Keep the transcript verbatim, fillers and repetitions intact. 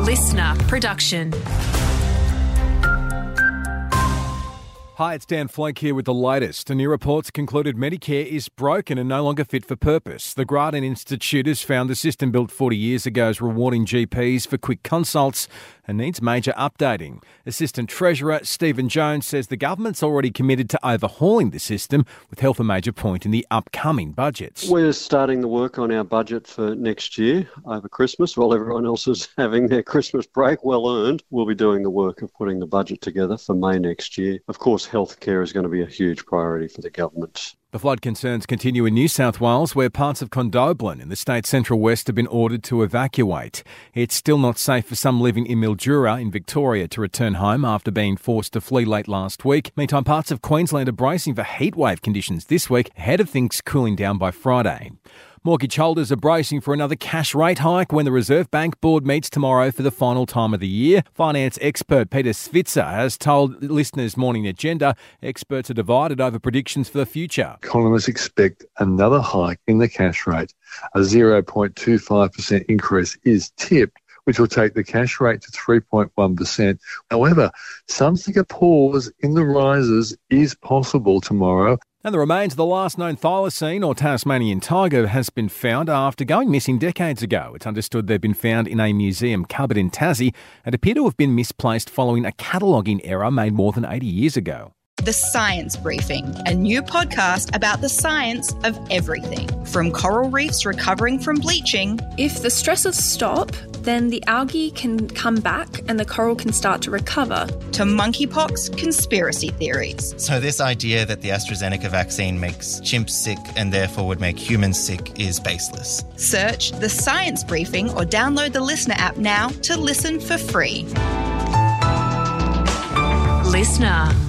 listener production. Hi, it's Dan Flake here with the latest. A new report's concluded Medicare is broken and no longer fit for purpose. The Grattan Institute has found the system built forty years ago is rewarding G Ps for quick consults and needs major updating. Assistant Treasurer Stephen Jones says the government's already committed to overhauling the system, with health a major point in the upcoming budgets. We're starting the work on our budget for next year over Christmas. While everyone else is having their Christmas break, well earned, we'll be doing the work of putting the budget together for May next year. Of course, healthcare is going to be a huge priority for the government. The flood concerns continue in New South Wales, where parts of Condobolin in the state's central west have been ordered to evacuate. It's still not safe for some living in Mildura in Victoria to return home after being forced to flee late last week. Meantime, parts of Queensland are bracing for heatwave conditions this week, ahead of things cooling down by Friday. Mortgage holders are bracing for another cash rate hike when the Reserve Bank Board meets tomorrow for the final time of the year. Finance expert Peter Svitzer has told listeners Morning Agenda experts are divided over predictions for the future. Economists expect another hike in the cash rate. A zero point two five percent increase is tipped, which will take the cash rate to three point one percent. However, some think a pause in the rises is possible tomorrow. And the remains of the last known thylacine or Tasmanian tiger has been found after going missing decades ago. It's understood they've been found in a museum cupboard in Tassie and appear to have been misplaced following a cataloguing error made more than eighty years ago. The Science Briefing, a new podcast about the science of everything, from coral reefs recovering from bleaching. If the stresses stop, then the algae can come back and the coral can start to recover. To monkeypox conspiracy theories. So this idea that the AstraZeneca vaccine makes chimps sick and therefore would make humans sick is baseless. Search The Science Briefing or download the Listener app now to listen for free. Listener.